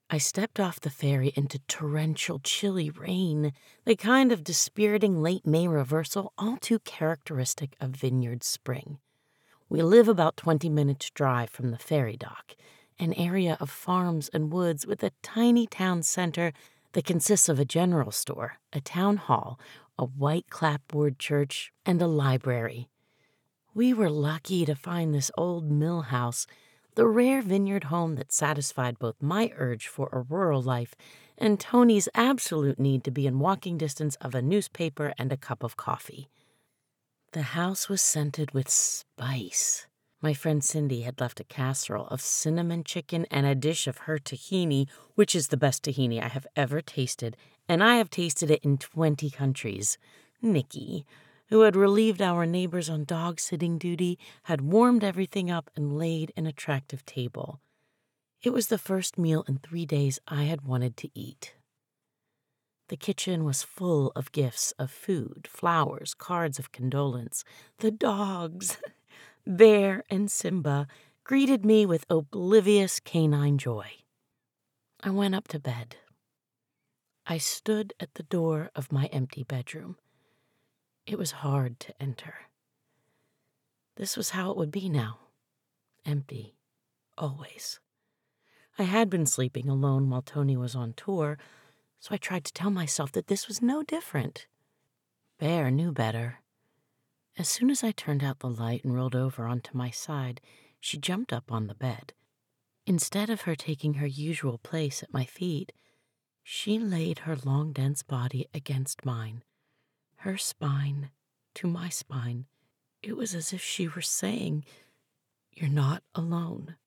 I stepped off the ferry into torrential, chilly rain, the kind of dispiriting late May reversal all too characteristic of Vineyard Spring. We live about 20 minutes' drive from the ferry dock, an area of farms and woods with a tiny town center that consists of a general store, a town hall, a white clapboard church, and a library. We were lucky to find this old mill house, the rare vineyard home that satisfied both my urge for a rural life and Tony's absolute need to be in walking distance of a newspaper and a cup of coffee. The house was scented with spice. My friend Cindy had left a casserole of cinnamon chicken and a dish of her tahini, which is the best tahini I have ever tasted, and I have tasted it in 20 countries. Nikki, who had relieved our neighbors on dog-sitting duty, had warmed everything up and laid an attractive table. It was the first meal in 3 days I had wanted to eat. The kitchen was full of gifts of food, flowers, cards of condolence. The dogs, Bear and Simba, greeted me with oblivious canine joy. I went up to bed. I stood at the door of my empty bedroom. It was hard to enter. This was how it would be now. Empty. Always. I had been sleeping alone while Tony was on tour, so I tried to tell myself that this was no different. Bear knew better. As soon as I turned out the light and rolled over onto my side, she jumped up on the bed. Instead of her taking her usual place at my feet, she laid her long, dense body against mine, her spine to my spine. It was as if she were saying, "You're not alone."